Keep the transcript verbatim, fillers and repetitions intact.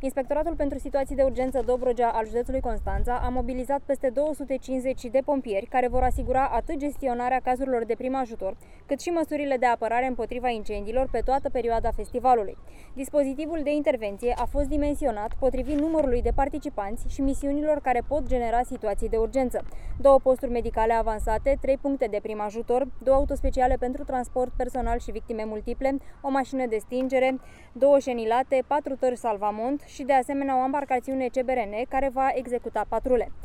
Inspectoratul pentru Situații de Urgență Dobrogea al județului Constanța a mobilizat peste două sute cincizeci de pompieri care vor asigura atât gestionarea cazurilor de prim ajutor, cât și măsurile de apărare împotriva incendiilor pe toată perioada festivalului. Dispozitivul de intervenție a fost dimensionat potrivit numărului de participanți și misiunilor care pot genera situații de urgență. Două posturi medicale avansate, trei puncte de prim ajutor, două autospeciale pentru transport personal și victime multiple, o mașină de stingere, două șenilate, patru tări salvamont și de asemenea o ambarcațiune C B R N care va executa patrule.